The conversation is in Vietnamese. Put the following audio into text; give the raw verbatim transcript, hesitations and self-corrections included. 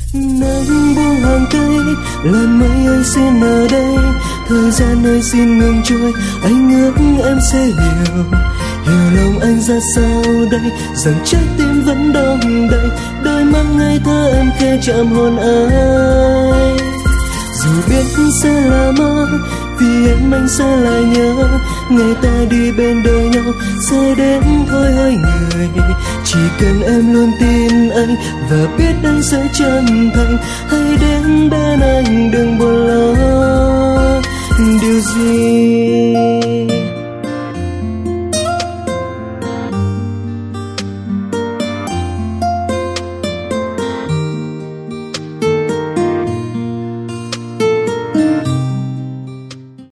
Nắng buông hàng cây, làn mây ơi xin ở đây, thời gian ơi xin ngừng trôi, anh ước em sẽ hiểu, hiểu lòng anh ra sao đây, rằng trái tim vẫn đong đầy, đôi mắt ngây thơ em khẽ chạm hôn ai. Dù biết sẽ là mơ, vì em anh sẽ lại nhớ, ngày ta đi bên đời nhau sẽ đến thôi hai người. Chỉ cần em luôn tin anh và biết anh sẽ chân thành, hãy đến bên anh đừng buồn lo điều gì.